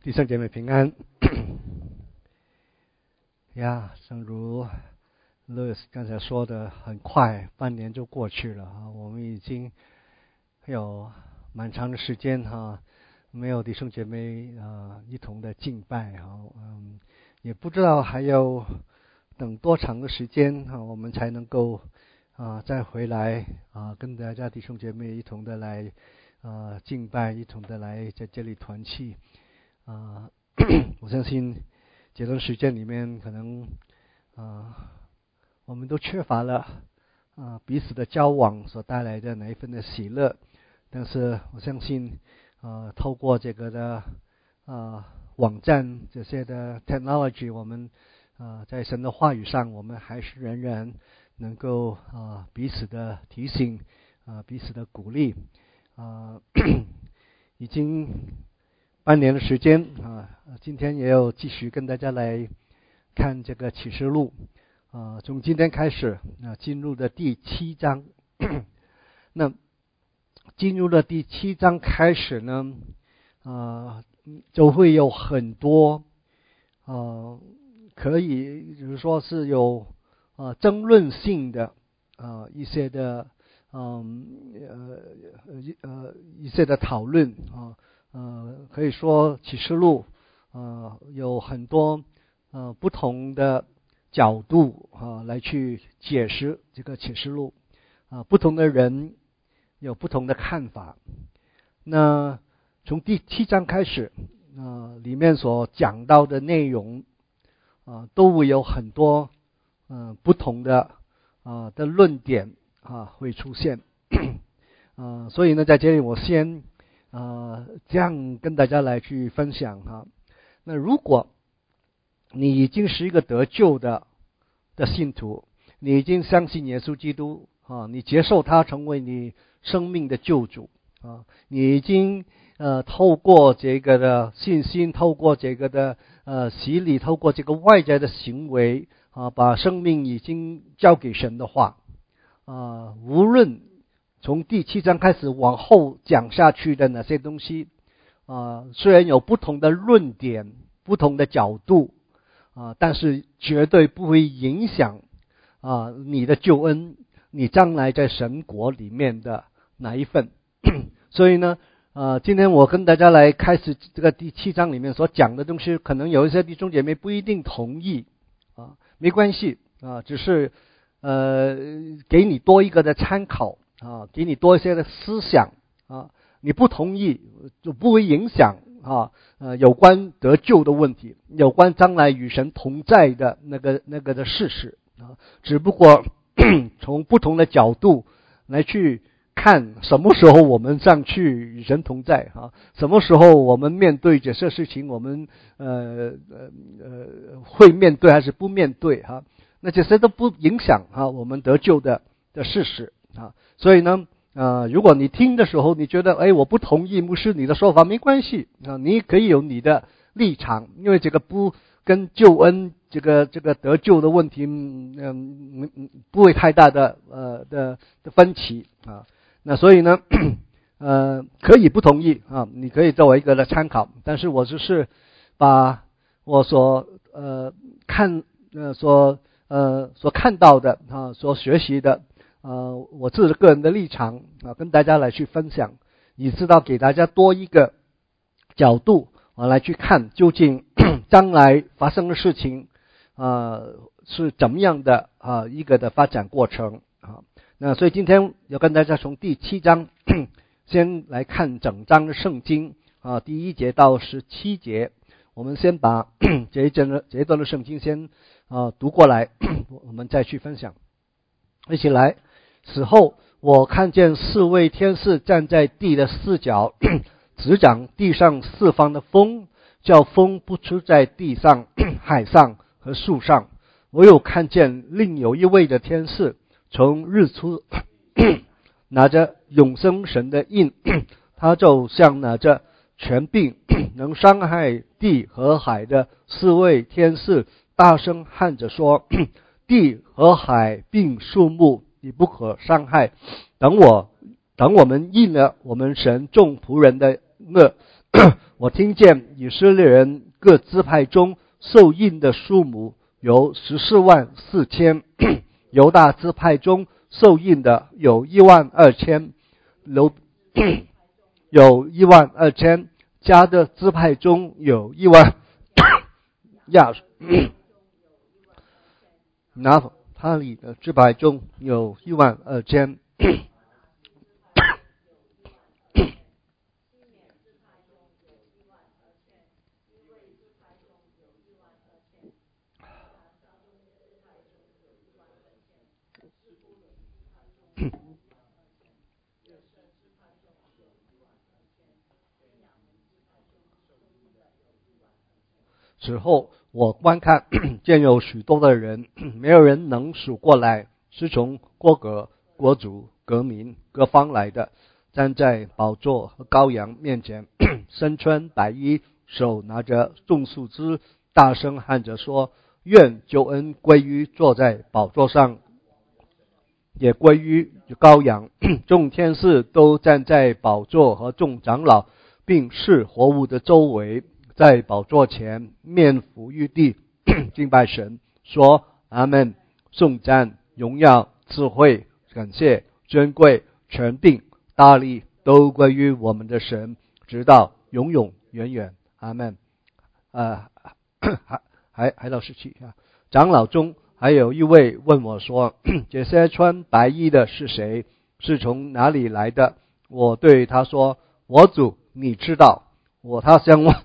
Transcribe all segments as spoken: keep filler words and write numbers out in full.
弟兄姐妹平安。呀，正如 Louis 刚才说的，很快半年就过去了啊，我们已经有蛮长的时间哈，没有弟兄姐妹啊一同的敬拜哈，嗯，也不知道还有等多长的时间哈，我们才能够啊再回来啊跟大家弟兄姐妹一同的来啊敬拜，一同的来在这里团契。啊，我相信这段时间里面，可能啊，我们都缺乏了啊彼此的交往所带来的那一份的喜乐。但是我相信，啊，透过这个的啊网站这些的 technology， 我们啊在神的话语上，我们还是仍然能够啊彼此的提醒，啊彼此的鼓励，啊已经半年的时间啊，今天也有继续跟大家来看这个启示录啊，从今天开始啊，进入的第七章。那进入了第七章开始呢，啊，就会有很多啊，可以比如说是有啊争论性的啊一些的嗯呃呃一些的讨论啊。呃，可以说启示录呃有很多呃不同的角度啊来去解释这个启示录啊，不同的人有不同的看法。那从第七章开始啊，里面所讲到的内容啊，都会有很多嗯、呃、不同的啊的论点啊会出现啊，所以呢，在这里我先。啊，这样跟大家来去分享哈。那如果你已经是一个得救的的信徒，你已经相信耶稣基督啊，你接受他成为你生命的救主啊，你已经呃透过这个的信心，透过这个的呃洗礼，透过这个外在的行为啊，把生命已经交给神的话啊，无论从第七章开始往后讲下去的那些东西啊，虽然有不同的论点、不同的角度啊，但是绝对不会影响啊你的救恩，你将来在神国里面的哪一份。所以呢，啊，今天我跟大家来开始这个第七章里面所讲的东西，可能有一些弟兄姐妹不一定同意啊，没关系啊，只是呃给你多一个的参考。啊，给你多一些的思想啊，你不同意就不会影响啊，呃，有关得救的问题，有关将来与神同在的那个那个的事实啊，只不过从不同的角度来去看，什么时候我们上去与神同在啊，什么时候我们面对这些事情，我们呃呃呃会面对还是不面对哈、啊？那这些都不影响啊我们得救的的事实啊。所以呢，呃，如果你听的时候你觉得，哎，我不同意牧师你的说法，没关系啊，你可以有你的立场，因为这个不跟救恩这个这个得救的问题，嗯嗯，不会太大的呃的的分歧啊。那所以呢，呃，可以不同意啊，你可以作为一个的参考，但是我就是把我所呃看呃所呃所看到的啊，所学习的。呃，我自己个人的立场啊，跟大家来去分享，以知道给大家多一个角度啊来去看，究竟将来发生的事情啊是怎么样的啊一个的发展过程啊。那所以今天要跟大家从第七章先来看整章的圣经啊，第一节到十七节，我们先把这一段的这一段的圣经先啊读过来，我们再去分享，一起来。此后，我看见四位天使站在地的四角，执掌地上四方的风，叫风不出在地上、海上和树上。我又看见另有一位的天使从日出，拿着永生神的印，他就像拿着权柄能伤害地和海的四位天使，大声喊着说：地和海并树木你不可伤害，等我等我们应了我们神众仆人的恶， 我听见以色列人各支派中受印的数目有十四万四千，犹大支派中受印的有一万二千，有有一万二千，迦的支派中有一万亚拿他里的支派中有一万二千。此后我观看，见有许多的人，没有人能数过来，是从各国、国族、各民、各方来的，站在宝座和羔羊面前，身穿白衣，手拿着众树枝，大声喊着说：愿救恩归于坐在宝座上，也归于羔羊。众天使都站在宝座和众长老并是活物的周围，在宝座前面伏于地敬拜神，说：阿们，颂赞、荣耀、智慧、感谢、尊贵、权柄、大力都归于我们的神，直到永永远远。阿们。呃，还还还到十七啊。长老中还有一位问我说：这些穿白衣的是谁？是从哪里来的？我对他说：我主，你知道。我他向我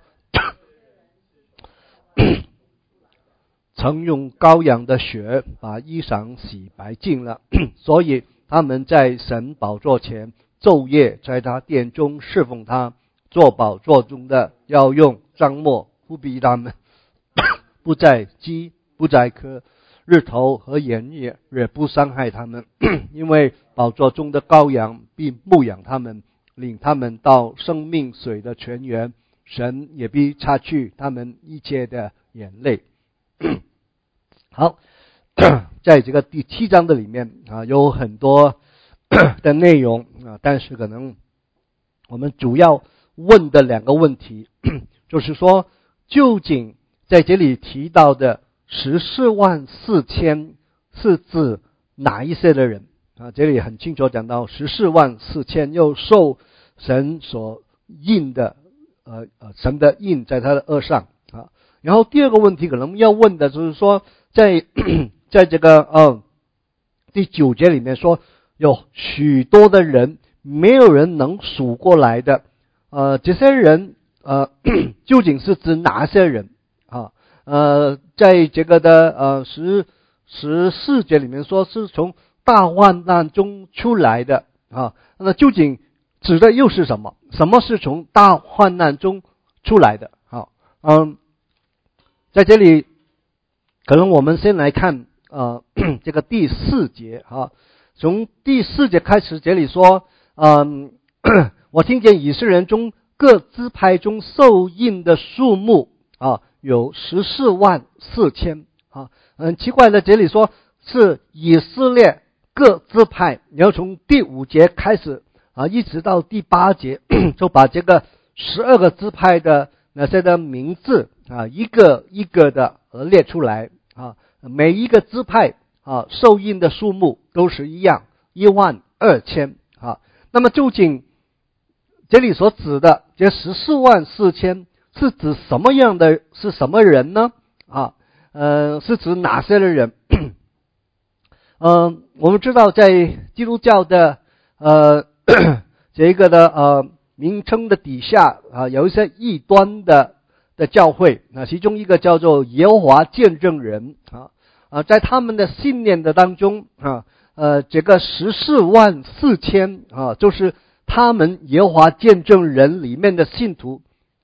曾用羔羊的血把衣裳洗白净了，所以他们在神宝座前昼夜在他殿中侍奉他。做宝座中的要用帐幕覆庇他们，不再饥，不再渴，日头和炎日也不伤害他们，因为宝座中的羔羊必牧养他们，领他们到生命水的泉源，神也必擦去他们一切的眼泪。好，在这个第七章的里面啊，有很多的内容啊，但是可能我们主要问的两个问题，就是说，究竟在这里提到的十四万四千是指哪一些的人啊？这里很清楚讲到十四万四千又受神所印的，呃呃，神的印在他的额上啊。然后第二个问题可能要问的就是说，在在这个呃第九节里面说，有许多的人，没有人能数过来的。呃，这些人呃究竟是指哪些人啊？呃，在这个的呃十十四节里面说是从大患难中出来的啊，那究竟指的又是什么？什么是从大患难中出来的？好，嗯，在这里可能我们先来看呃这个第四节啊，从第四节开始，这里说，嗯。我听见以色列人中各支派中受印的数目啊，有十四万四千啊。很奇怪的，这里说是以色列各支派，然后从第五节开始啊，一直到第八节，就把这个十二个支派的那些的名字啊，一个一个的列出来啊。每一个支派啊，受印的数目都是一样，一万二千啊。那么究竟这里所指的这十四万四千是指什么样的，是什么人呢？啊，呃，是指哪些的人？嗯、呃，我们知道在基督教的呃这一个的呃名称的底下啊，有一些异端的的教会啊，其中一个叫做耶和华见证人啊啊，在他们的信念的当中啊，呃，这个十四万四千啊，就是他们耶和华见证人里面的信徒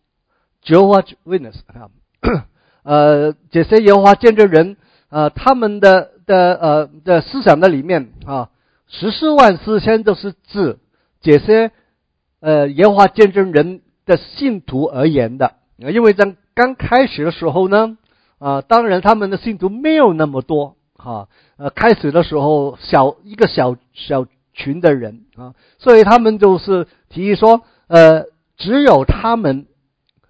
Jehovah's Witness 啊，呃，这些耶和华见证人呃，他们的的呃的思想的里面啊，十四万四千就是指这些呃耶和华见证人的信徒而言的，因为在刚开始的时候呢，啊，当然他们的信徒没有那么多啊，呃，开始的时候小一个小小群的人啊，所以他们就是提议说，呃，只有他们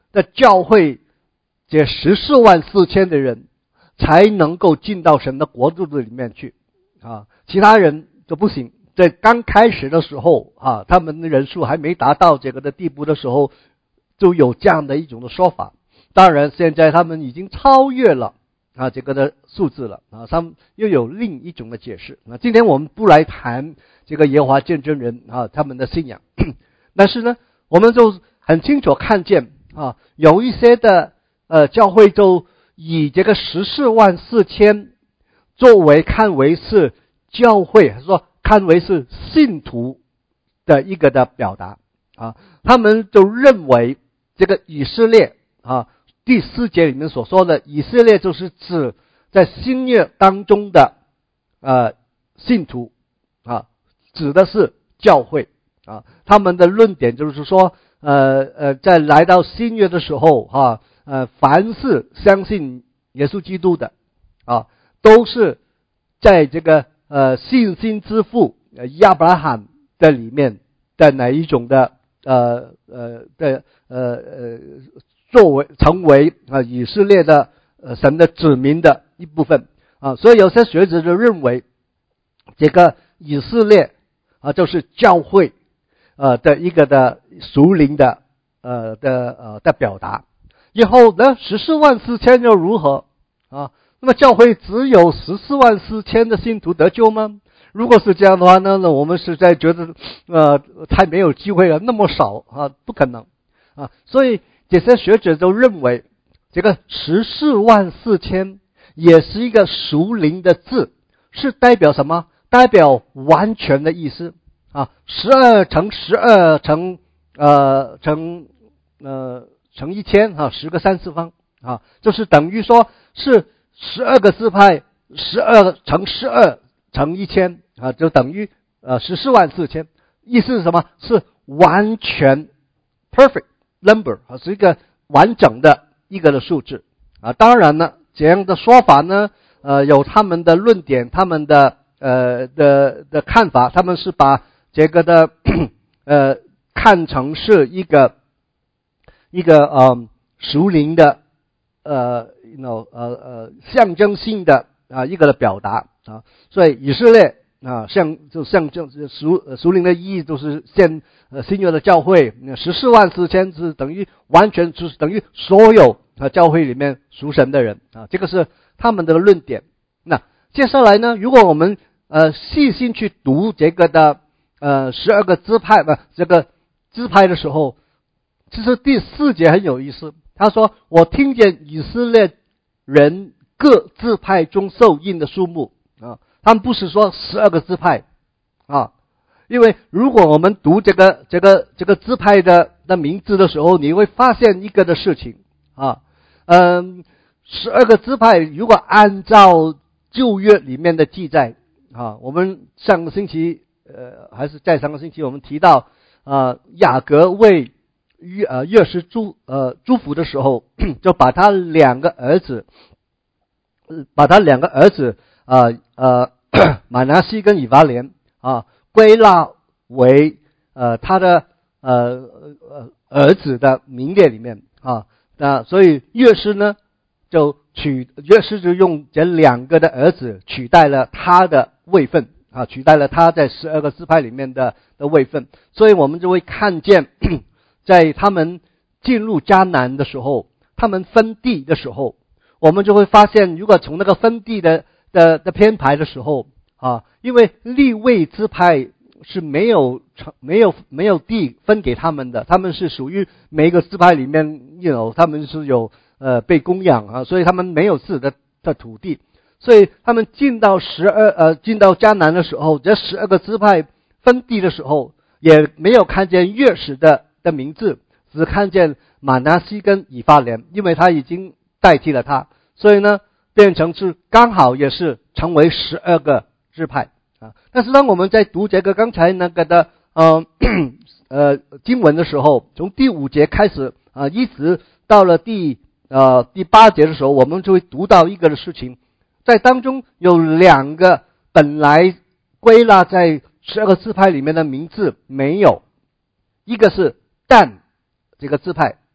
的教会这十四万四千的人才能够进到神的国度里面去啊，其他人就不行。在刚开始的时候啊，他们的人数还没达到这个的地步的时候，就有这样的一种的说法。当然现在他们已经超越了啊这个的数字了啊，他们又有另一种的解释啊。今天我们不来谈这个耶和华见证人啊他们的信仰，但是呢，我们就很清楚看见啊，有一些的呃教会就以这个十四万四千作为看为是教会，还是说看为是信徒的一个的表达啊，他们就认为这个以色列啊，第四节里面所说的以色列就是指在新约当中的呃信徒啊，指的是教会啊。他们的论点就是说，呃呃，在来到新约的时候啊，呃，凡是相信耶稣基督的啊，都是在这个呃信心之父亚伯拉罕的里面的哪一种的呃呃的呃呃作为成为啊以色列的呃神的子民的一部分啊，所以有些学者就认为这个以色列啊就是教会呃的一个的属灵的呃的呃的表达。以后呢，十四万四千又如何啊？那么教会只有十四万四千的信徒得救吗？如果是这样的话呢，那我们实在觉得呃太没有机会了，那么少啊，不可能啊。所以这些学者都认为，这个十四万四千也是一个属灵的字，是代表什么？代表完全的意思啊。十二乘十二乘呃乘呃乘一千啊，十个三次方啊，就是等于说是十二个支派，十二乘十二乘一千啊，就等于呃十四万四千。意思是什么？是完全 perfect number 啊，是一个完整的一个的数字啊。当然了，这样的说法呢，呃，有他们的论点，他们的呃的的看法，他们是把这个的呃看成是一个一个呃属灵的呃 you know 呃呃象征性的啊一个的表达啊，所以以色列啊象就象征属属灵的意义就是现呃新约的教会十四万四千是等于完全就是等于所有啊教会里面属神的人啊，这个是他们的论点。那接下来呢，如果我们呃细心去读这个的呃十二个支派吧，这个支派的时候，其实第四节很有意思。他说：“我听见以色列人各支派中受印的数目啊，他们不是说十二个支派啊，因为如果我们读这个这个这个支派的的名字的时候，你会发现一个的事情啊，嗯，十二个支派如果按照旧约里面的记载啊，我们上个星期呃还是在上个星期我们提到啊，雅各为约呃约瑟祝呃祝福的时候，就把他两个儿子，把他两个儿子啊 呃, 呃马拿西跟以法莲啊归纳为呃他的呃呃儿子的名列里面啊，那所以约瑟呢就取约瑟就用这两个的儿子取代了他的位分啊，取代了他在十二个支派里面的的位分，所以我们就会看见。在他们进入迦南的时候，他们分地的时候，我们就会发现，如果从那个分地的的的编排的时候啊，因为利未支派是没有没有没有地分给他们的，他们是属于每一个支派里面，you know，他们是有呃被供养啊，所以他们没有自己的的土地，所以他们进到十二呃进到迦南的时候，这十二个支派分地的时候，也没有看见约瑟的。的名字只看见马拿西跟以法莲，因为他已经代替了他，所以呢变成是刚好也是成为十二个支派啊。但是当我们在读这个刚才那个的呃呃经文的时候，从第五节开始啊，一直到了第呃第八节的时候，我们就会读到一个的事情，在当中有两个本来归纳在十二个支派里面的名字没有，一个是但这个支派，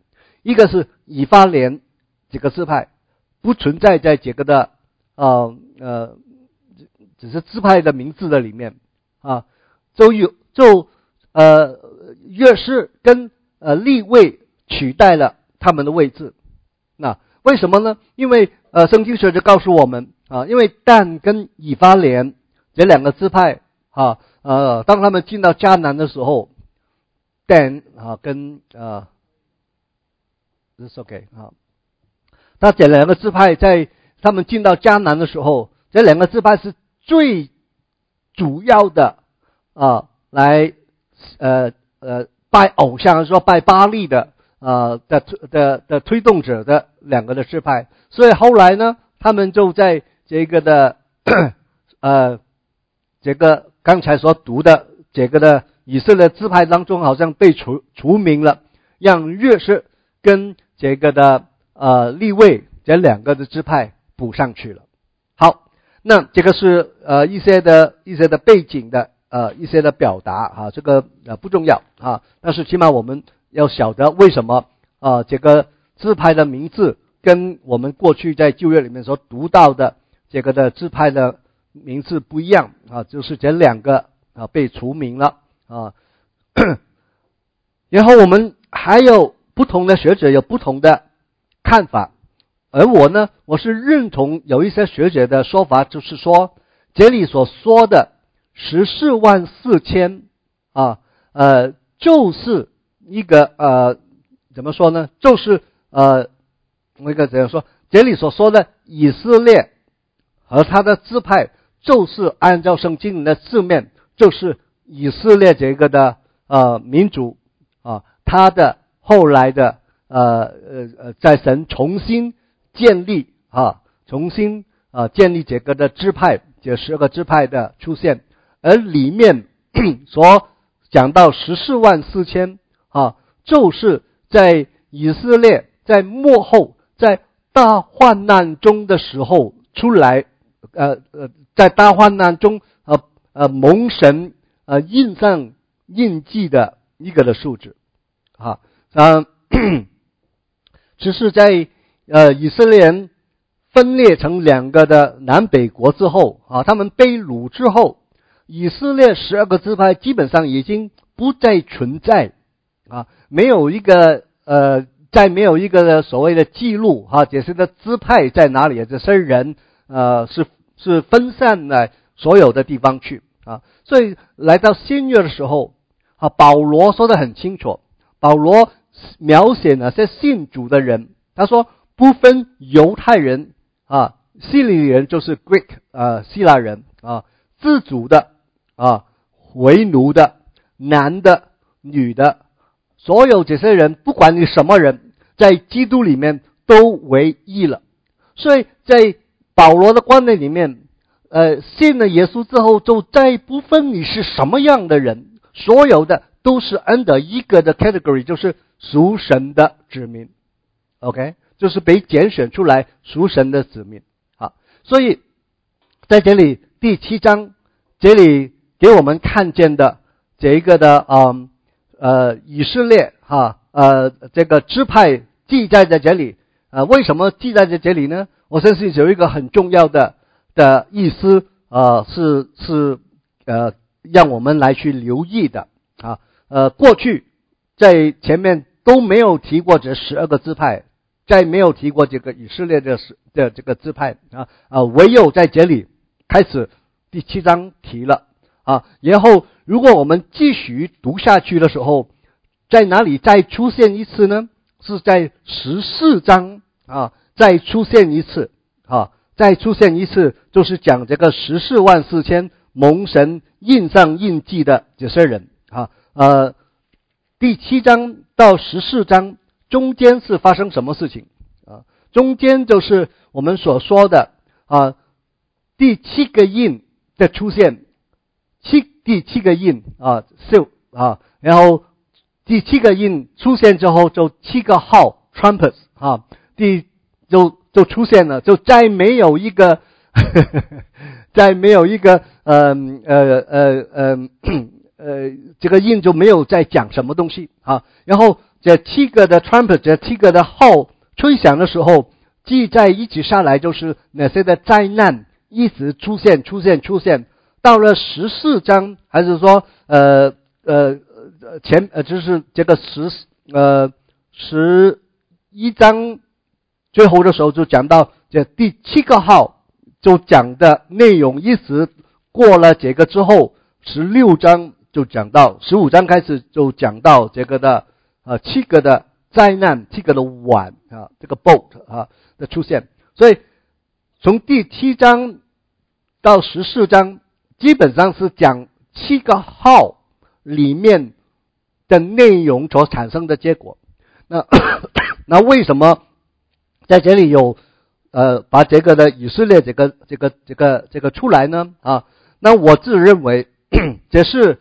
一个是以法莲这个支派不存在在这个的呃呃只是支派的名字的里面啊，就有就呃约瑟跟呃利未取代了他们的位置。那为什么呢？因为呃圣经学者告诉我们啊，因为但跟以法莲这两个支派啊呃当他们进到迦南的时候，但啊跟呃 This OK 啊，那这两个支派在他们进到迦南的时候，这两个支派是最主要的啊来呃呃拜偶像，说拜巴力的呃的的的推动者的两个的支派，所以后来呢，他们就在这个的呃这个刚才所读的这个的以色列支派当中，好像被除除名了，让约瑟跟这个的呃利未这两个的支派补上去了。好，那这个是呃一些的一些的背景的呃一些的表达啊，这个呃不重要啊，但是起码我们要晓得为什么啊、呃、这个支派的名字跟我们过去在旧约里面所读到的这个的支派的名字不一样啊，就是这两个啊被除名了啊。然后我们还有不同的学者有不同的看法，而我呢，我是认同有一些学者的说法，就是说这里所说的十四万四千啊，呃，就是一个呃，怎么说呢？就是呃，我应该怎样说？这里所说的以色列和他的支派，就是按照圣经的字面，就是以色列这个的呃民族啊，他的后来的呃呃呃，在神重新建立啊，重新啊建立这个的支派，这十个支派的出现，而里面所讲到十四万四千啊，就是在以色列在末后在大患难中的时候出来，呃呃，在大患难中呃呃蒙神呃印上印记的一个的数字啊，嗯、呃，只是在呃以色列人分裂成两个的南北国之后啊，他们被掳之后，以色列十二个支派基本上已经不再存在啊，没有一个呃，再没有一个所谓的记录啊，这些的支派在哪里？这些人呃是是分散在所有的地方去啊，所以来到新约的时候啊，保罗说得很清楚，保罗描写那些信主的人，他说不分犹太人啊，希利人就是 Greek 啊，希腊人啊，自主的啊，为奴的，男的，女的，所有这些人，不管你什么人，在基督里面都为义了。所以在保罗的观念里面，呃，信了耶稣之后，就再不分你是什么样的人，所有的都是 under 一个的 category， 就是属神的子民。OK， 就是被拣选出来属神的子民。好，所以在这里第七章这里给我们看见的这一个的嗯呃以色列哈呃这个支派记载在这里，呃为什么记载在这里呢？我相信有一个很重要的的意思，呃是是呃让我们来去留意的啊。呃过去在前面都没有提过这十二个支派，再没有提过这个以色列的的这个支派啊啊，唯有在这里开始第七章提了啊。然后如果我们继续读下去的时候，在哪里再出现一次呢？是在十四章啊，再出现一次啊，再出现一次，就是讲这个十四万四千蒙神印上印记的这些人啊。呃，第七章到十四章中间是发生什么事情啊？中间就是我们所说的啊，第七个印的出现，七第七个印啊，就啊，然后第七个印出现之后，就七个号 trumpets 啊，第就就出现了，就再没有一个，呵呵再没有一个呃呃呃呃呃这个印就没有在讲什么东西啊。然后这七个的 trumpet 这七个的号吹响的时候，记在一起下来就是那些的灾难一直出现出现出现，到了十四章还是说呃呃前呃就是这个十呃十一章最后的时候就讲到这第七个号，就讲的内容一直过了这个之后，十六章就讲到十五章开始就讲到这个的呃七个的灾难，七个的碗啊，这个 boat 啊的出现。所以从第七章到十四章基本上是讲七个号里面的内容所产生的结果。那那为什么在这里有呃把这个的以色列这个这个这个这个出来呢？啊，那我自认为这是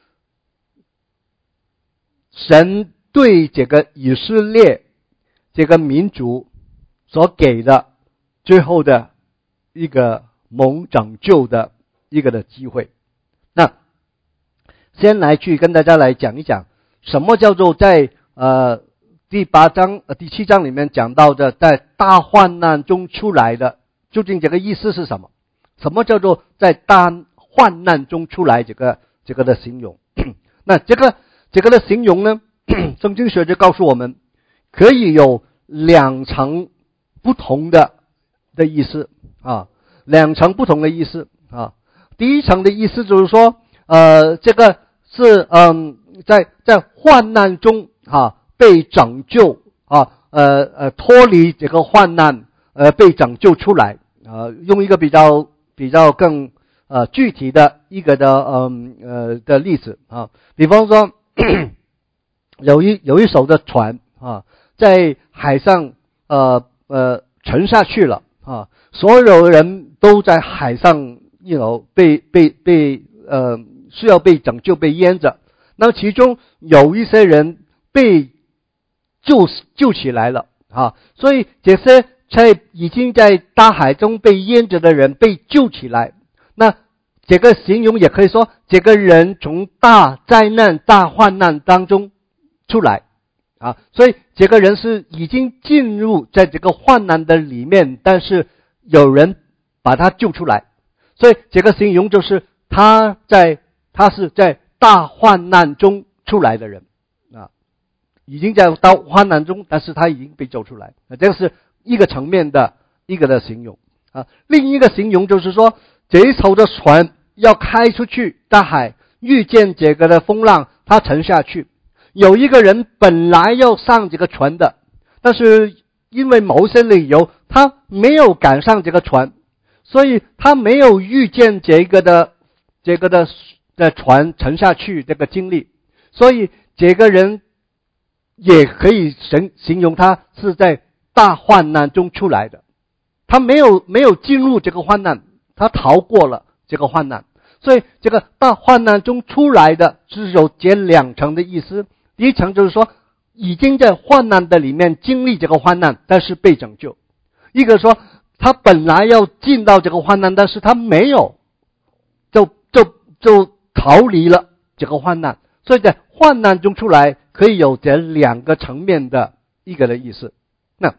神对这个以色列这个民族所给的最后的一个蒙拯救的一个的机会。那先来去跟大家来讲一讲什么叫做在呃第八章呃第七章里面讲到的在大患难中出来的，究竟这个意思是什么？什么叫做在大患难中出来这个这个的形容？那这个这个的形容呢，圣经学就告诉我们可以有两层不同的的意思啊，两层不同的意思啊。第一层的意思就是说，呃，这个是嗯，在在患难中啊被拯救啊，呃呃脱离这个患难，呃被拯救出来啊、呃。用一个比较比较更呃具体的一个的嗯呃的例子啊，比方说有一有一艘的船啊，在海上呃呃沉下去了啊，所有人都在海上，you know, 被被被呃需要被拯救被淹着。那其中有一些人被救救起来了啊，所以这些在已经在大海中被淹着的人被救起来。那这个形容也可以说，这个人从大灾难大患难当中出来啊，所以这个人是已经进入在这个患难的里面，但是有人把他救出来，所以这个形容就是他在他是在大患难中出来的人啊，已经在大患难中，但是他已经被救出来，这个是一个层面的一个的形容啊。另一个形容就是说，这一艘的船要开出去大海，遇见这个的风浪，他沉下去。有一个人本来要上这个船的，但是因为某些理由他没有赶上这个船，所以他没有遇见这个的这个的的船沉下去这个经历，所以这个人也可以形形容他是在大患难中出来的，他没有没有进入这个患难，他逃过了这个患难，所以这个大患难中出来的是有这两层的意思。第一层就是说已经在患难的里面经历这个患难，但是被拯救；一个说他本来要进到这个患难，但是他没有，就就就逃离了这个患难，所以在患难中出来可以有这两个层面的一个的意思。那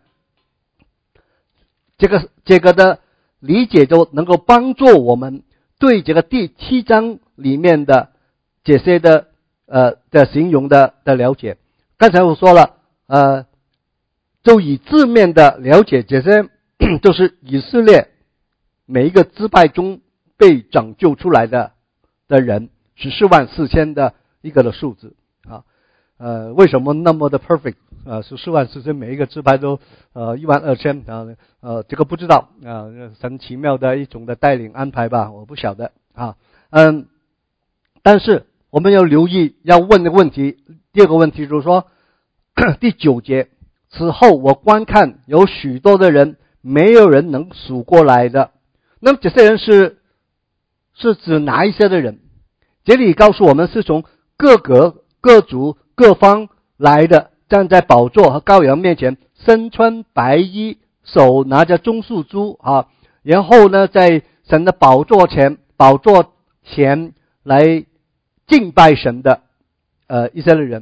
这个这个的理解就能够帮助我们对这个第七章里面的这些的呃的形容的的了解。刚才我说了，呃，就以字面的了解，这些就是以色列每一个支派中被拯救出来的的人，十四万四千的一个的数字啊。呃，为什么那么的 perfect 啊？十四万四千每一个支派都呃一万二千啊？呃，这个不知道啊，神奇妙的一种的带领安排吧，我不晓得啊。嗯，但是我们要留意要问的问题，第二个问题就是说，第九节，此后我观看有许多的人，没有人能数过来的。那么这些人是是指哪一些的人？这里告诉我们是从各国各族各方来的，站在宝座和羔羊面前，身穿白衣，手拿着棕树珠啊，然后呢在神的宝座前宝座前来敬拜神的呃一些的人。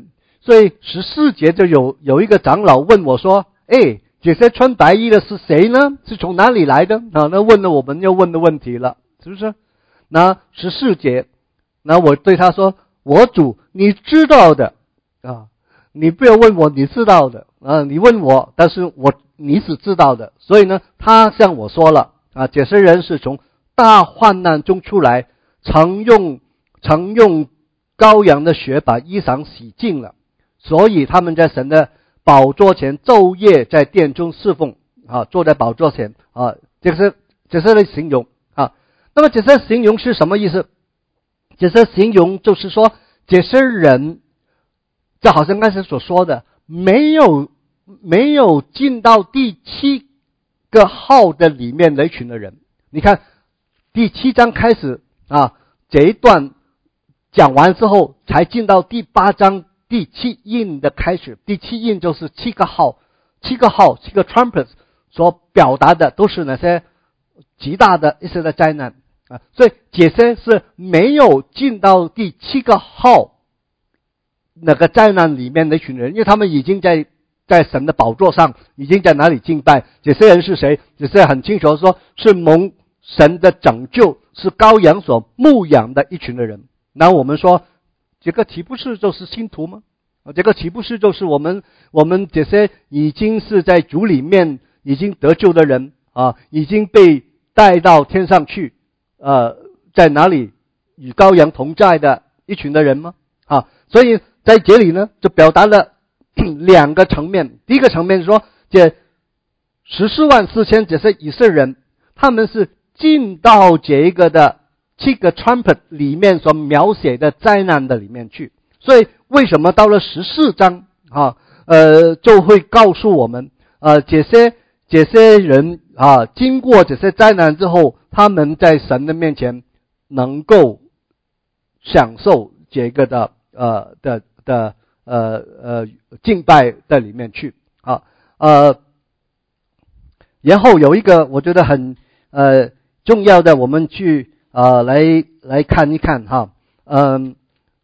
所以十四节就有有一个长老问我说：“哎，这些穿白衣的是谁呢？是从哪里来的？”啊，那问了我们要问的问题了，是不是？那十四节，那我对他说：“我主，你知道的啊，你不要问我你知道的啊，你问我，但是我你是知道的。”所以呢，他向我说了啊，这些人是从大患难中出来，曾用曾用羔羊的血把衣裳洗净了，所以他们在神的宝座前昼夜在殿中侍奉啊，坐在宝座前啊，这是这是的形容啊。那么这些形容是什么意思？这些形容就是说，这些人就好像刚才所说的，没有没有进到第七个号的里面的一群的人。你看第七章开始啊，这一段讲完之后，才进到第八章第七印的开始。第七印就是七个号，七个号，七个 trumpets 所表达的都是那些极大的一些的灾难啊，所以这些是没有进到第七个号那个灾难里面的一群人，因为他们已经在在神的宝座上，已经在哪里敬拜。这些人是谁？这些很清楚说是蒙神的拯救，是羔羊所牧养的一群的人。那我们说，这个岂不是就是信徒吗？这个岂不是就是我们我们这些已经是在主里面已经得救的人啊，已经被带到天上去，呃，在哪里与羔羊同在的一群的人吗？啊，所以在这里呢，就表达了两个层面。第一个层面是说，这十四万四千这些以色列人，他们是进到这一个的七个 trumpet 里面所描写的灾难的里面去。所以为什么到了十四章啊，呃，就会告诉我们，呃，这些这些人啊，经过这些灾难之后，他们在神的面前能够享受这个的呃的的呃呃敬拜的里面去啊呃，然后有一个我觉得很呃重要的，我们去呃来来看一看哈，嗯。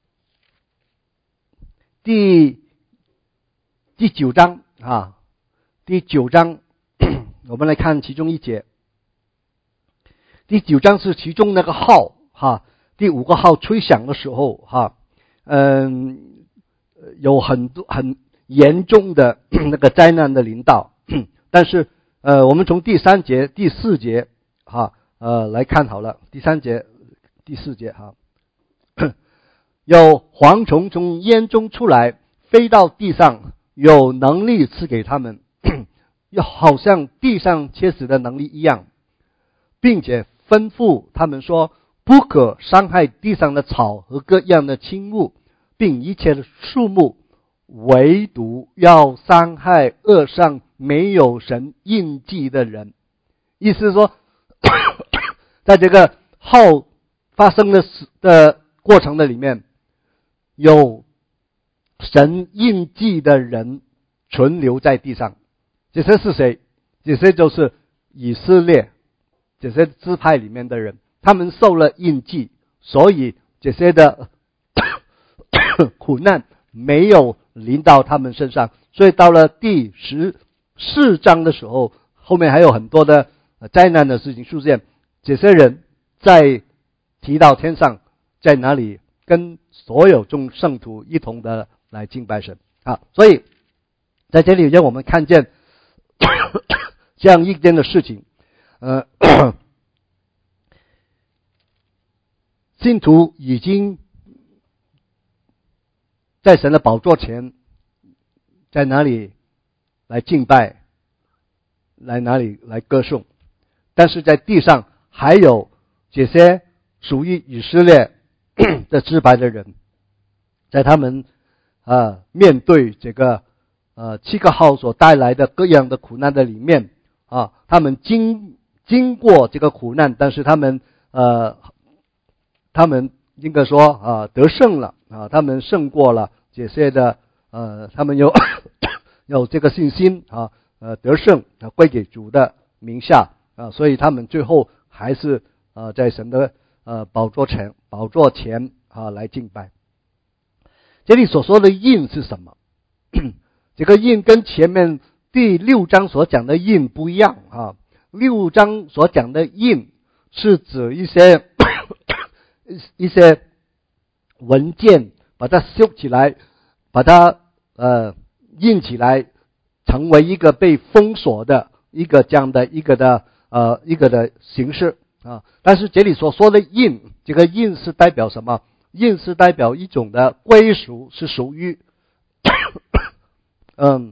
第第九章啊，第九章我们来看其中一节。第九章是其中那个号哈，第五个号吹响的时候哈，嗯，有很多很严重的那个灾难的临到，但是呃，我们从第三节、第四节哈呃来看好了，第三节、第四节哈。有蝗虫从烟中出来，飞到地上，有能力赐给他们，又好像地上切死的能力一样，并且吩咐他们说，不可伤害地上的草和各样的轻物，并一切的树木，唯独要伤害恶上没有神印记的人。意思是说，在这个号发生的的过程的里面，有神印记的人存留在地上。这些是谁？这些就是以色列这些支派里面的人，他们受了印记，所以这些的苦难没有临到他们身上。所以到了第十四章的时候，后面还有很多的灾难的事情出现，这些人在提到天上，在哪里跟所有众圣徒一同的来敬拜神啊。所以在这里让我们看见这样一件的事情，呃，信徒已经在神的宝座前，在哪里来敬拜，来哪里来歌颂，但是在地上还有这些属于以色列的支派的人，在他们呃面对这个呃七个号所带来的各样的苦难的里面啊，他们经经过这个苦难，但是他们呃他们应该说啊得胜了啊，他们胜过了这些的呃他们有有这个信心啊呃得胜啊归给主的名下啊，所以他们最后还是呃在神的呃宝座前宝座前啊来敬拜。 这里所说的印是什么？这个印跟前面第六章所讲的印不一样啊。六章所讲的印是指一些一些文件，把它修起来，把它呃印起来，成为一个被封锁的一个这样的一个的呃一个的形式啊。但是这里所说的印，这个印是代表什么？印是代表一种的归属，是属于嗯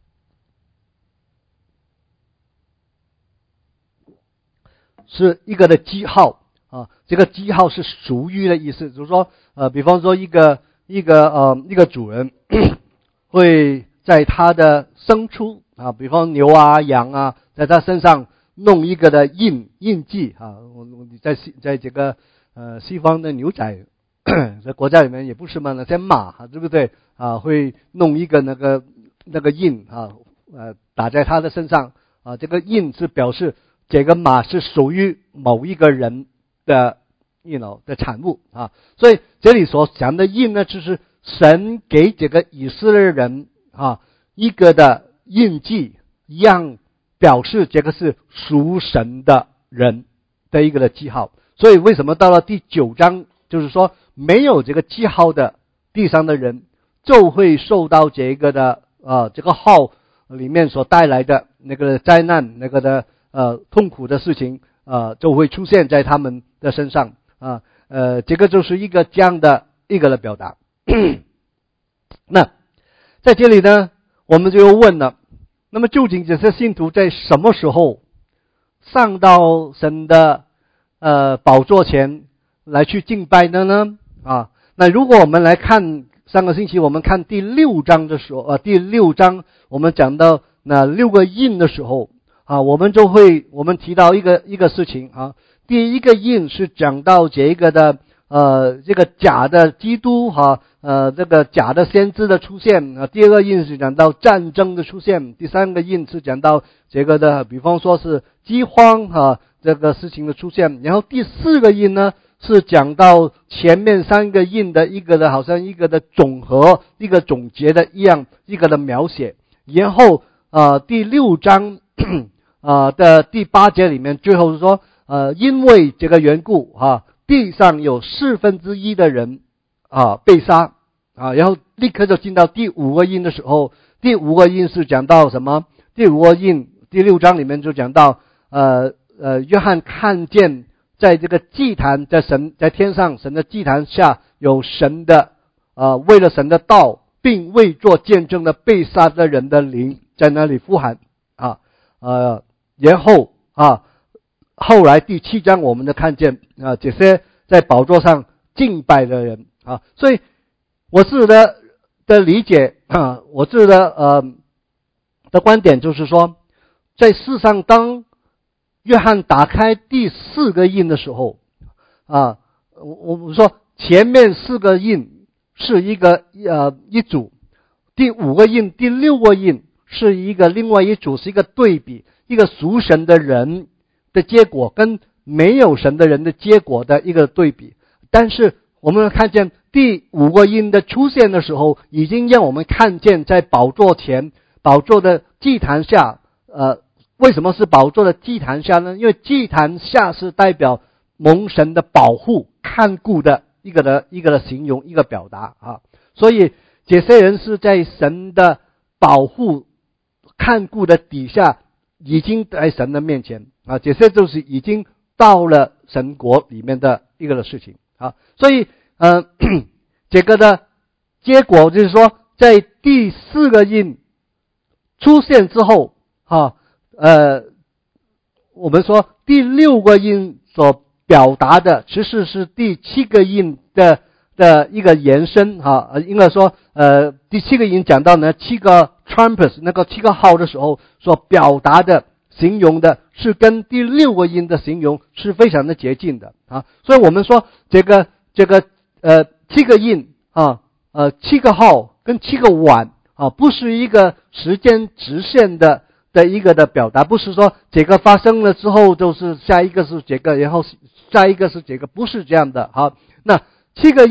是一个的记号啊。这个记号是属于的意思，就是说呃比方说一个一个呃一个主人会在他的牲畜啊，比方牛啊羊啊，在他身上弄一个的印印记啊。我在西在这个呃西方的牛仔在国家里面也不是嘛，那些马对不对啊？会弄一个那个那个印啊，呃打在他的身上啊。这个印是表示这个马是属于某一个人的 you know 的产物啊。所以这里所讲的印呢，就是神给这个以色列人啊一个的印记，一样表示这个是属神的人的一个的记号。所以为什么到了第九章，就是说没有这个记号的地上的人，就会受到这个的呃这个号里面所带来的那个灾难，那个的呃痛苦的事情呃就会出现在他们的身上啊。呃这个就是一个这样的一个的表达。那在这里呢，我们就问了，那么究竟这些信徒在什么时候上到神的呃宝座前来去敬拜的呢？啊，那如果我们来看上个星期我们看第六章的时候，呃，第六章我们讲到那六个印的时候啊，我们就会我们提到一个一个事情啊。第一个印是讲到这个的呃这个假的基督哈、啊、呃这个假的先知的出现啊。第二个印是讲到战争的出现，第三个印是讲到这个的比方说是饥荒啊这个事情的出现，然后第四个印呢是讲到前面三个印的一个的好像一个的总和，一个总结的一样，一个的描写。然后呃第六章呃的第八节里面最后是说呃因为这个缘故啊，地上有四分之一的人啊被杀啊。然后立刻就进到第五个印的时候，第五个印是讲到什么？第五个印第六章里面就讲到呃呃约翰看见在这个祭坛，在神在天上神的祭坛下有神的呃为了神的道并为做见证的被杀的人的灵在那里呼喊啊。呃然后啊后来第七章我们就看见啊这些在宝座上敬拜的人啊。所以我自己的的理解啊，我自己的呃的观点就是说，在世上当约翰打开第四个印的时候啊，我我说前面四个印是一个呃一组，第五个印第六个印是一个另外一组，是一个对比，一个属神的人的结果跟没有神的人的结果的一个对比。但是我们看见第五个印的出现的时候，已经让我们看见在宝座前宝座的祭坛下呃为什么是宝座的祭坛下呢？因为祭坛下是代表蒙神的保护看顾的一个的一个的形容，一个表达啊。所以这些人是在神的保护看顾的底下，已经在神的面前啊，这些就是已经到了神国里面的一个的事情啊。所以呃这个的结果就是说，在第四个印出现之后啊呃，我们说第六个印所表达的其实是第七个印的的一个延伸哈。应该说呃第七个印讲到呢七个 trumpets 那个七个号的时候所表达的形容的是跟第六个印的形容是非常的接近的啊。所以我们说这个这个呃七个印啊呃七个号跟七个碗啊不是一个时间直线的的一个的表达，不是说这个发生了之后就是下一个是这个，然后下一个是这个，不是这样的。好，那七个印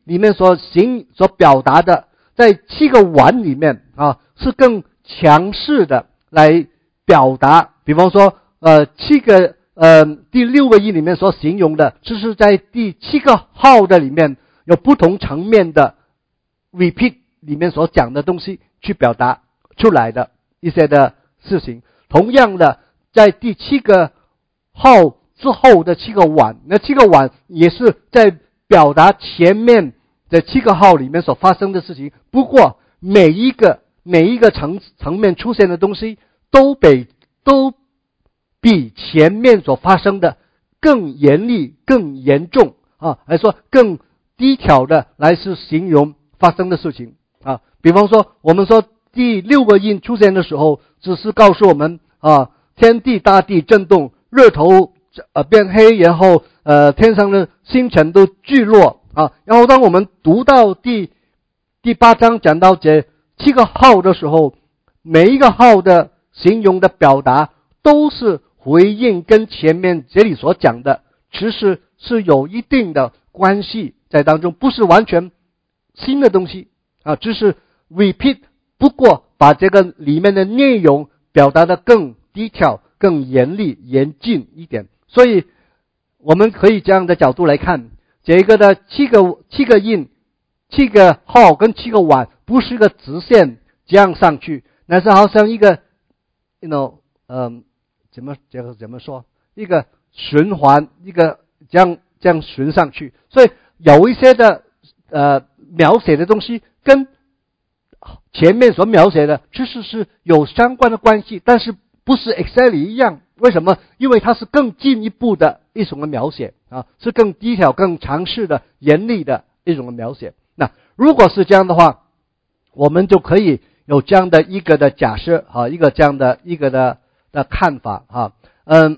里面所行所表达的，在七个碗里面啊，是更强势的来表达。比方说，呃，七个呃第六个印里面所形容的，就是在第七个号的里面有不同层面的 repeat 里面所讲的东西去表达出来的一些的事情。同样的，在第七个号之后的七个碗，那七个碗也是在表达前面的七个号里面所发生的事情。不过每一个每一个层层面出现的东西都比都比前面所发生的更严厉、更严重啊，还说更低调的来是形容发生的事情啊。比方说，我们说第六个印出现的时候，只是告诉我们啊，天地大地震动，日头呃变黑，然后呃天上的星辰都坠落啊。然后当我们读到第第八章讲到这七个号的时候，每一个号的形容的表达都是回应跟前面这里所讲的，其实是有一定的关系在当中，不是完全新的东西啊，只是 repeat， 不过把这个里面的内容表达的更低调、更严厉、严峻一点。所以我们可以这样的角度来看，这个的七个七个印、七个号跟七个碗不是一个直线这样上去，那是好像一个 you know 嗯、怎么这个怎么说，一个循环，一个这样这样循上去。所以有一些的呃描写的东西跟前面所描写的其实是有相关的关系，但是不是 exactly 一样。为什么？因为它是更进一步的一种的描写啊，是更低调、更强势的、严厉的一种的描写。那如果是这样的话，我们就可以有这样的一个的假设啊，一个这样的一个的的看法啊。嗯，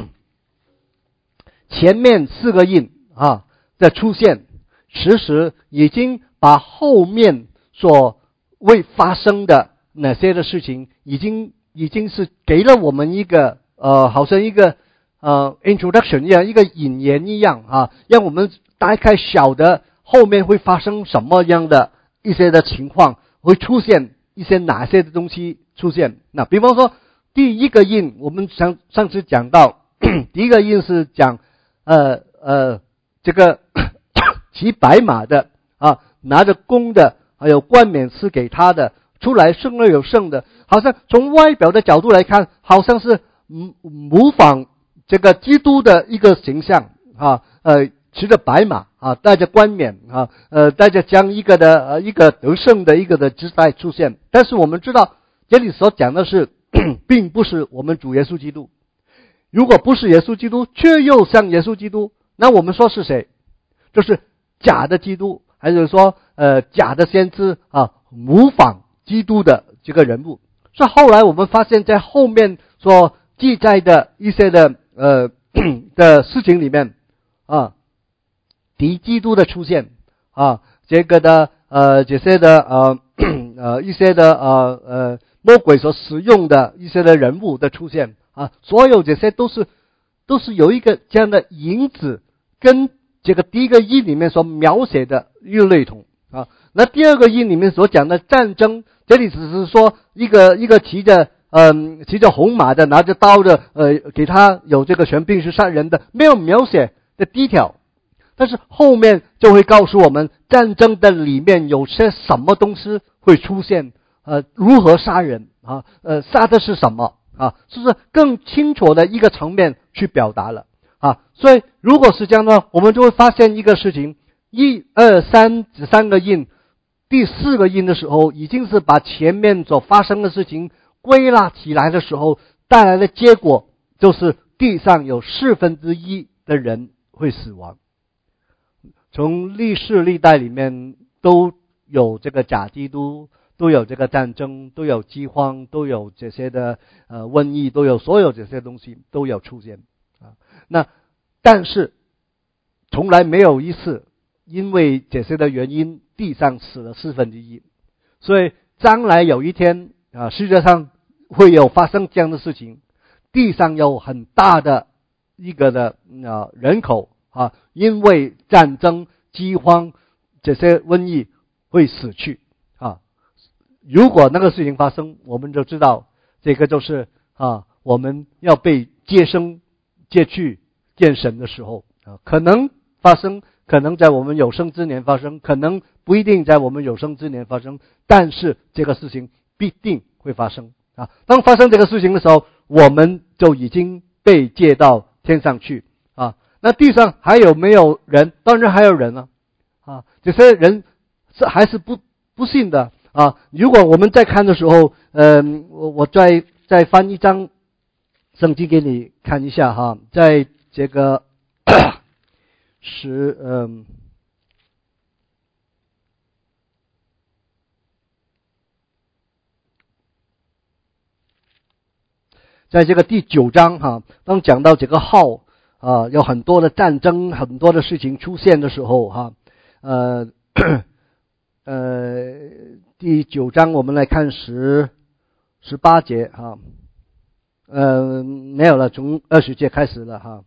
前面四个印啊的出现，其实已经把后面所未发生的哪些的事情，已经已经是给了我们一个呃，好像一个呃 introduction 一样，一个引言一样啊，让我们大概晓得后面会发生什么样的一些的情况，会出现一些哪些的东西出现。那比方说第一个印，我们上上次讲到第一个印是讲呃呃这个骑白马的啊，拿着弓的，还有冠冕赐给他的，出来胜而有胜的，好像从外表的角度来看，好像是模仿这个基督的一个形象啊，呃，骑着白马啊，带着冠冕啊，呃，带着将一个的呃一个得胜的一个的姿态出现。但是我们知道，这里所讲的是，并不是我们主耶稣基督。如果不是耶稣基督，却又像耶稣基督，那我们说是谁？就是假的基督，还是说呃假的先知啊，模仿基督的这个人物。所以后来我们发现，在后面所记载的一些的呃的事情里面啊，敌基督的出现啊，这个的呃这些的呃呃一些的呃呃魔鬼所使用的一些的人物的出现啊，所有这些都是都是有一个这样的影子，跟这个第一个印里面所描写的一个类同啊。那第二个印里面所讲的战争，这里只是说一个一个骑着嗯、呃、骑着红马的，拿着刀的，呃给他有这个权柄是杀人的，没有描写的低调。但是后面就会告诉我们，战争的里面有些什么东西会出现，呃如何杀人啊，呃杀的是什么啊，就是更清楚的一个层面去表达了啊。所以如果是这样的话，我们就会发现一个事情，一二三这三个印，第四个印的时候，已经是把前面所发生的事情归纳起来的时候，带来的结果就是地上有四分之一的人会死亡。从历史历代里面都有这个假基督，都有这个战争，都有饥荒，都有这些的呃瘟疫，都有所有这些东西都有出现啊。那但是从来没有一次因为这些的原因地上死了四分之一，所以将来有一天啊，世界上会有发生这样的事情，地上有很大的一个的啊人口啊，因为战争、饥荒、 这些瘟疫会死去啊。如果那个事情发生，我们就知道这个就是啊，我们要被接生接去见神的时候啊，可能发生，可能在我们有生之年发生，可能不一定在我们有生之年发生，但是这个事情必定会发生啊。当发生这个事情的时候，我们就已经被接到天上去啊。那地上还有没有人？当然还有人啊，啊，这些人是还是不不信的啊。如果我们在看的时候，呃，我我再再翻一张圣经给你看一下哈，在这个十嗯。在这个第九章哈，当讲到这个号啊，有很多的战争，很多的事情出现的时候哈，呃呃，第九章我们来看十十八节哈，呃，没有了，从二十节开始了哈，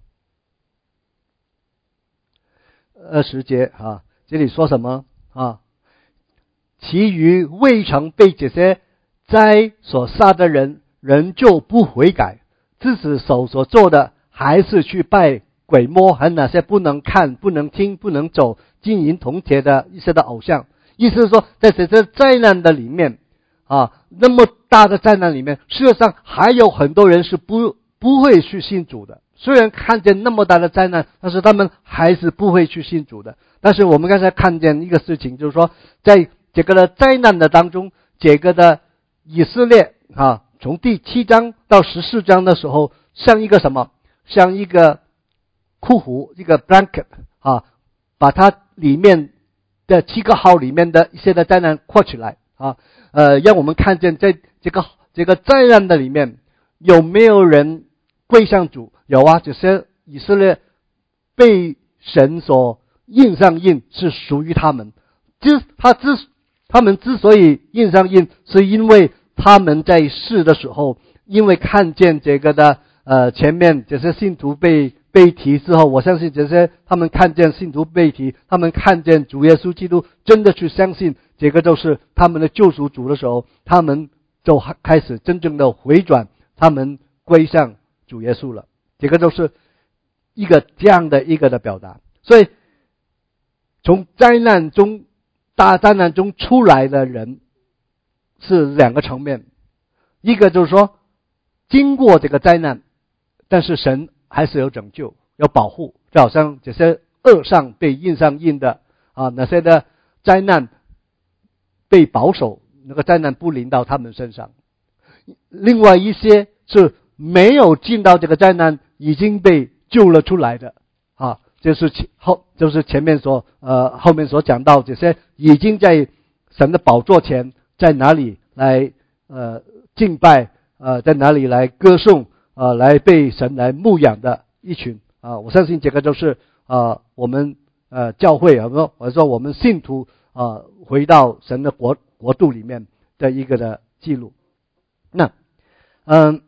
二十节哈，这里说什么啊？其余未曾被这些灾所杀的人，人就不悔改，自己手所做的还是去拜鬼魔和那些不能看、不能听、不能走、金银铜铁的一些的偶像。意思是说，在这些灾难的里面啊，那么大的灾难里面，事实上还有很多人是不不会去信主的。虽然看见那么大的灾难，但是他们还是不会去信主的。但是我们刚才看见一个事情，就是说，在这个的灾难的当中，这个的以色列啊，从第七章到十四章的时候，像一个什么？像一个裤弧，一个 blanket 啊，把它里面的七个号里面的一些的灾难扩起来啊，呃，让我们看见在这个这个灾难的里面有没有人归向主？有啊，这些以色列被神所印上印是属于他们，之他之他们之所以印上印，是因为他们在世的时候，因为看见这个的呃前面这些信徒被被提之后，我相信这些他们看见信徒被提，他们看见主耶稣基督真的去相信这个就是他们的救赎主的时候，他们就开始真正的回转，他们归向主耶稣了。这个就是一个这样的一个的表达。所以从灾难中大灾难中出来的人是两个层面，一个就是说经过这个灾难，但是神还是有拯救有保护，就好像这些恶上被印上印的啊，那些的灾难被保守，那个灾难不临到他们身上。另外一些是没有进到这个灾难，已经被救了出来的啊，就是后就是前面所呃后面所讲到这些已经在神的宝座前，在哪里来呃敬拜呃在哪里来歌颂呃来被神来牧养的一群啊，我相信这个就是呃我们呃教会啊，或者说我们信徒啊回到神的国国度里面的一个的记录。那嗯。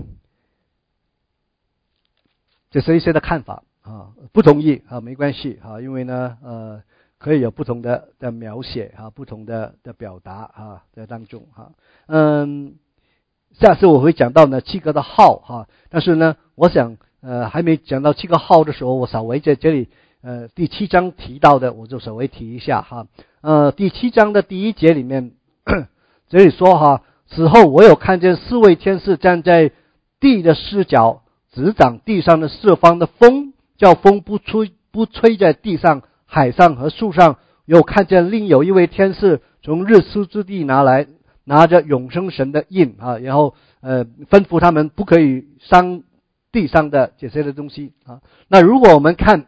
这是一些的看法啊，不同意啊，没关系啊，因为呢，呃，可以有不同的的描写啊，不同的的表达啊，在当中哈、啊，嗯，下次我会讲到呢七个的号哈、啊，但是呢，我想呃还没讲到七个号的时候，我稍微在这里呃第七章提到的，我就稍微提一下哈，呃，第七章的第一节里面这里说哈，此后我有看见四位天使站在地的四角，执掌地上的四方的风，叫风不吹不吹在地上、海上和树上。又看见另有一位天使从日出之地拿来，拿着永生神的印啊，然后呃吩咐他们不可以伤地上的这些的东西啊。那如果我们看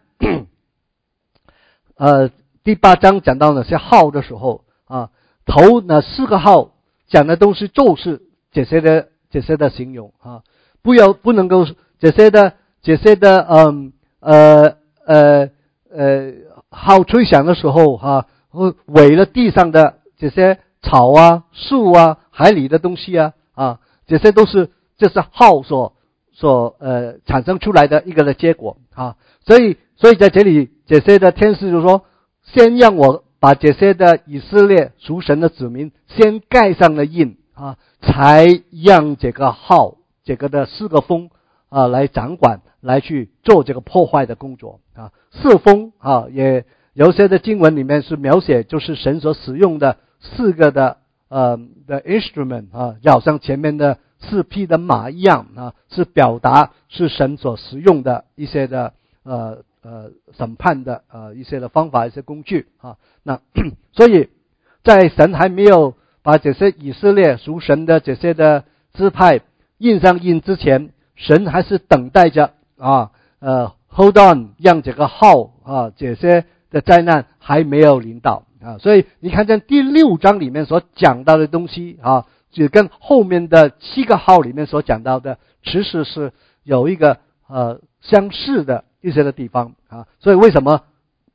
呃第八章讲到那些号的时候啊，头那四个号讲的都是咒是这些的这些的形容啊，不要不能够。这些的这些的嗯呃呃呃号吹响的时候哈，会围了地上的这些草啊、树啊、海里的东西啊啊，这些都是这是号所所呃产生出来的一个的结果啊。所以所以在这里这些的天使就说，先让我把这些的以色列属神的子民先盖上了印啊，才让这个号这个的四个封啊来掌管，来去做这个破坏的工作啊。四封啊，也有些的经文里面是描写，就是神所使用的四个的呃的 instrument 啊，就好像前面的四匹的马一样啊，是表达是神所使用的一些的呃呃审判的呃一些的方法、一些工具啊。那所以在神还没有把这些以色列属神的这些的支派印上印之前，神还是等待着啊呃 hold on， 让这个号啊这些的灾难还没有临到啊。所以你看在第六章里面所讲到的东西啊，就跟后面的七个号里面所讲到的其实是有一个呃相似的一些的地方啊。所以为什么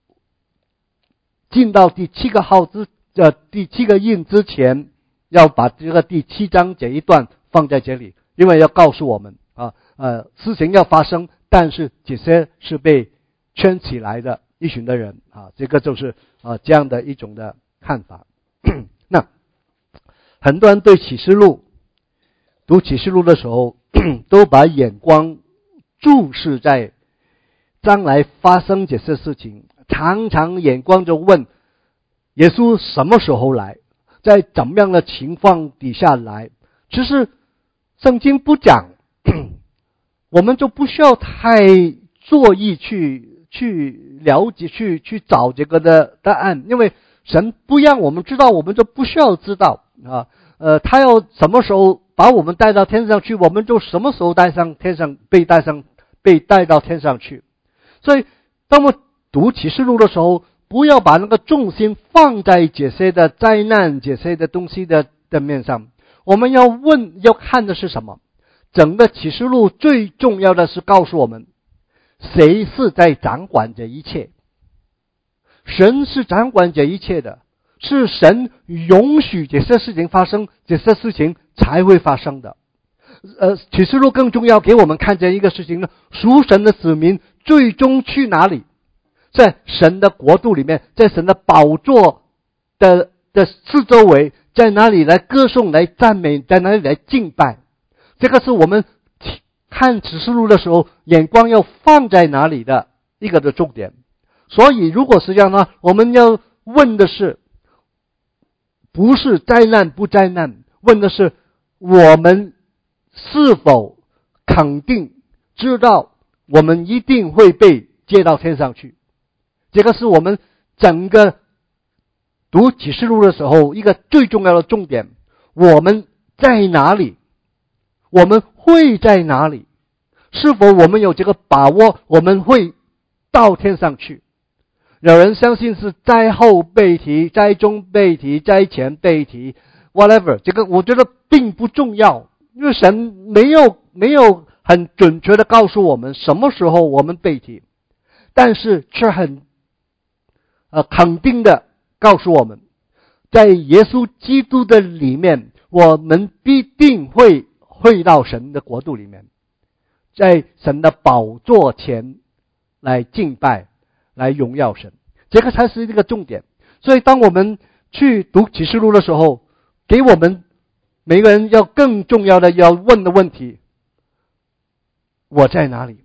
进到第七个号之呃第七个印之前，要把这个第七章这一段放在这里，因为要告诉我们啊呃事情要发生，但是这些是被圈起来的一群的人啊，这个就是啊这样的一种的看法。那很多人对启示录读启示录的时候，都把眼光注视在将来发生这些事情，常常眼光就问耶稣什么时候来，在怎么样的情况底下来。其实圣经不讲，我们就不需要太做意去去了解去去找这个的答案，因为神不让我们知道，我们就不需要知道啊。呃，他要什么时候把我们带到天上去，我们就什么时候带上天上被带上被带到天上去。所以当我读启示录的时候，不要把那个重心放在这些的灾难、这些的东西的的面上。我们要问要看的是什么？整个启示录最重要的是告诉我们，谁是在掌管这一切。神是掌管这一切的，是神允许这些事情发生，这些事情才会发生的。呃，启示录更重要给我们看见一个事情呢，属神的子民最终去哪里？在神的国度里面，在神的宝座的的四周围，在哪里来歌颂、来赞美，在哪里来敬拜？这个是我们看启示录的时候眼光要放在哪里的一个的重点。所以如果是这样呢，我们要问的是不是灾难不灾难，问的是我们是否肯定知道我们一定会被接到天上去。这个是我们整个读启示录的时候一个最重要的重点。我们在哪里？我们会在哪里？是否我们有这个把握我们会到天上去？有人相信是灾后被提，灾中被提，灾前被提 whatever， 这个我觉得并不重要，因为神没有没有很准确的告诉我们什么时候我们被提，但是却很呃肯定的告诉我们，在耶稣基督的里面，我们必定会会到神的国度里面，在神的宝座前来敬拜，来荣耀神，这个才是一个重点。所以当我们去读启示录的时候，给我们每个人要更重要的要问的问题，我在哪里？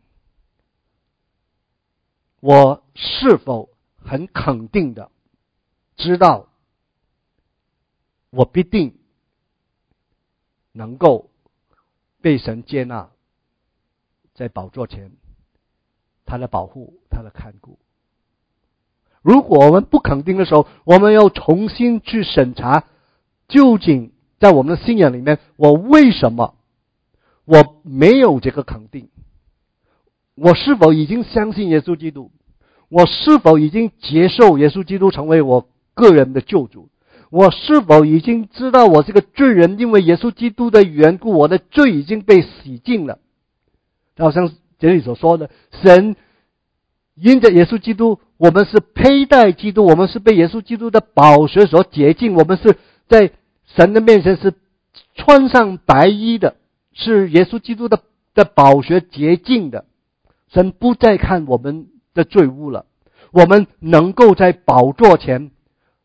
我是否很肯定的知道我必定能够被神接纳，在宝座前他的保护，他的看顾。如果我们不肯定的时候，我们要重新去审查，究竟在我们的信仰里面，我为什么我没有这个肯定？我是否已经相信耶稣基督？我是否已经接受耶稣基督成为我个人的救主？我是否已经知道我这个罪人，因为耶稣基督的缘故，我的罪已经被洗净了？好像这里所说的，神因着耶稣基督，我们是佩戴基督，我们是被耶稣基督的宝血所洁净，我们是在神的面前是穿上白衣的，是耶稣基督的的宝血洁净的。神不再看我们的罪污了，我们能够在宝座前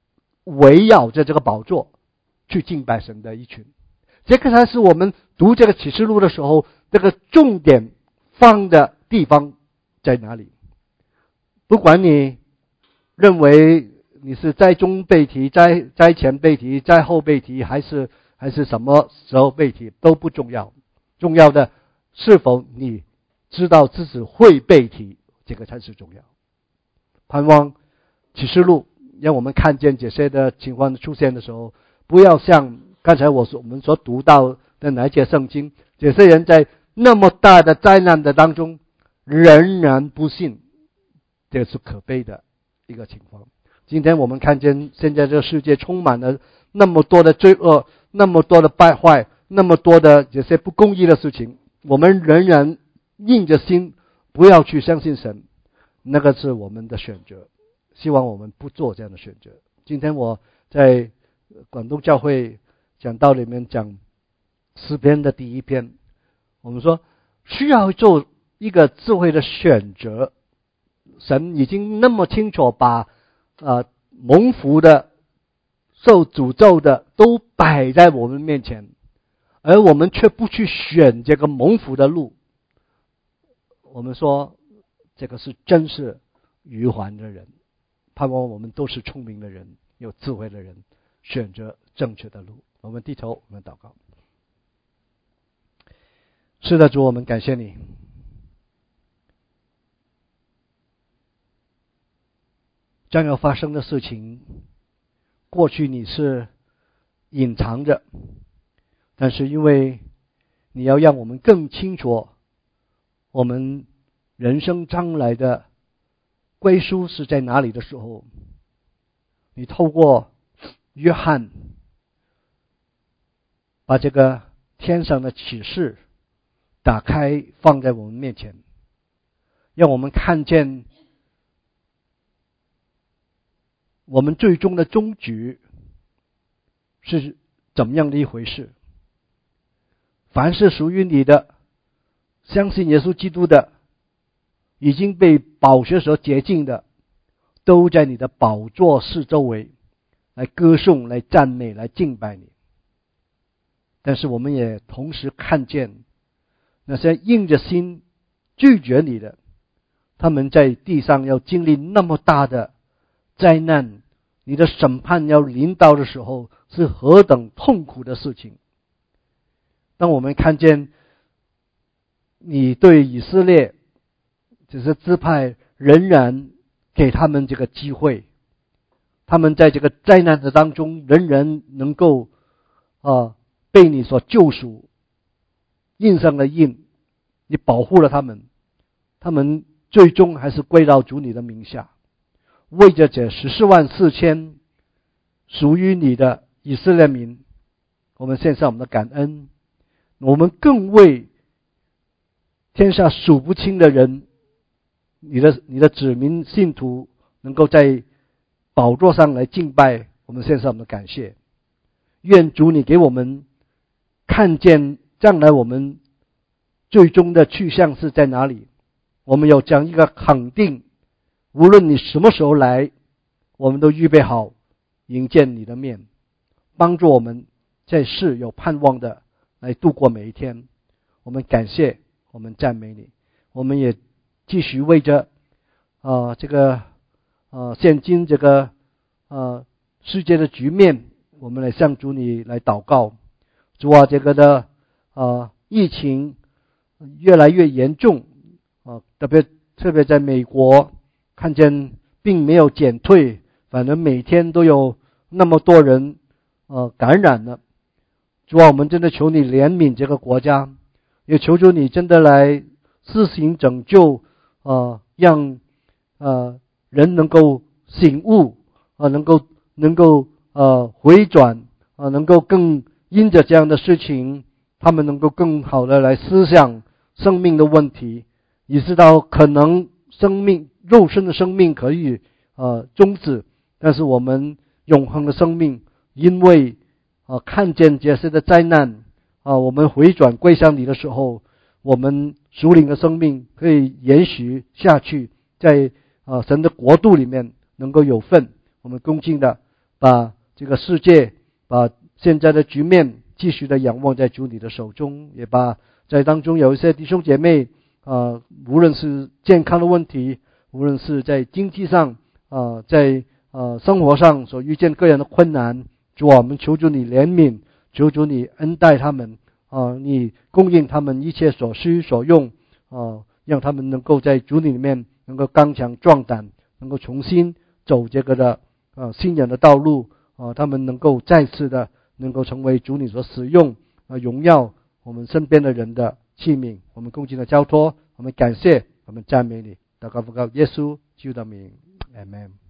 围绕着这个宝座去敬拜神的一群。这个才是我们读这个启示录的时候，这个重点放的地方在哪里。不管你认为你是在中被提，在在前被提，在后被提，还是还是什么时候被提，都不重要。重要的是否你知道自己会被提，这个才是重要。盼望启示录让我们看见这些的情况出现的时候，不要像刚才我所我们所读到的哪一节圣经，这些人在那么大的灾难的当中仍然不信，这是可悲的一个情况。今天我们看见现在这个世界充满了那么多的罪恶，那么多的败坏，那么多的这些不公义的事情，我们仍然硬着心不要去相信神，那个是我们的选择。希望我们不做这样的选择。今天我在广东教会讲道里面讲诗篇的第一篇，我们说需要做一个智慧的选择。神已经那么清楚把呃蒙福的、受诅咒的都摆在我们面前，而我们却不去选这个蒙福的路。我们说这个是真是愚顽的人。盼望我们都是聪明的人，有智慧的人，选择正确的路。我们低头，我们祷告。是的，主，我们感谢你。将要发生的事情，过去你是隐藏着，但是因为你要让我们更清楚我们人生将来的归属是在哪里的时候，你透过约翰把这个天上的启示打开放在我们面前，让我们看见我们最终的终局是怎么样的一回事。凡是属于你的，相信耶稣基督的，已经被宝血所洁净的，都在你的宝座四周围来歌颂、来赞美、来敬拜你。但是我们也同时看见那些硬着心拒绝你的，他们在地上要经历那么大的灾难，你的审判要临到的时候是何等痛苦的事情。当我们看见你对以色列只是支派仍然给他们这个机会，他们在这个灾难的当中仍然能够呃被你所救赎，印上了印，你保护了他们，他们最终还是归到主你的名下。为着这十四万四千属于你的以色列民，我们献上我们的感恩。我们更为天下数不清的人，你的你的子民信徒能够在宝座上来敬拜，我们献上我们的感谢。愿主你给我们看见将来我们最终的去向是在哪里，我们有这样一个肯定，无论你什么时候来，我们都预备好迎见你的面，帮助我们在世有盼望的来度过每一天。我们感谢，我们赞美你。我们也继续为着呃这个呃现今这个呃世界的局面，我们来向主你来祷告。主啊，这个的呃疫情越来越严重啊、呃，特别特别在美国，看见并没有减退，反正每天都有那么多人呃感染了。主啊，我们真的求你怜悯这个国家，也求求你真的来施行拯救，呃，让呃人能够醒悟，呃，能够能够呃回转，呃，能够更因着这样的事情，他们能够更好的来思想生命的问题，意识到可能生命肉身的生命可以呃终止，但是我们永恒的生命，因为呃看见这些的灾难啊、呃，我们回转归向你的时候，我们属灵的生命可以延续下去，在呃神的国度里面能够有份。我们恭敬的把这个世界，把现在的局面继续的仰望在主你的手中，也把在当中有一些弟兄姐妹啊、呃，无论是健康的问题，无论是在经济上啊、呃，在呃生活上所遇见各样的困难，主啊，我们求主你怜悯，求主你恩待他们啊、呃，你供应他们一切所需所用啊、呃，让他们能够在主你里面能够刚强壮胆，能够重新走这个的啊、呃、信仰的道路啊、呃，他们能够再次的能够成为主你所使用啊、呃、荣耀我们身边的人的器皿。我们恭敬的交托，我们感谢，我们赞美你，祷告奉告耶稣基督的名，阿们。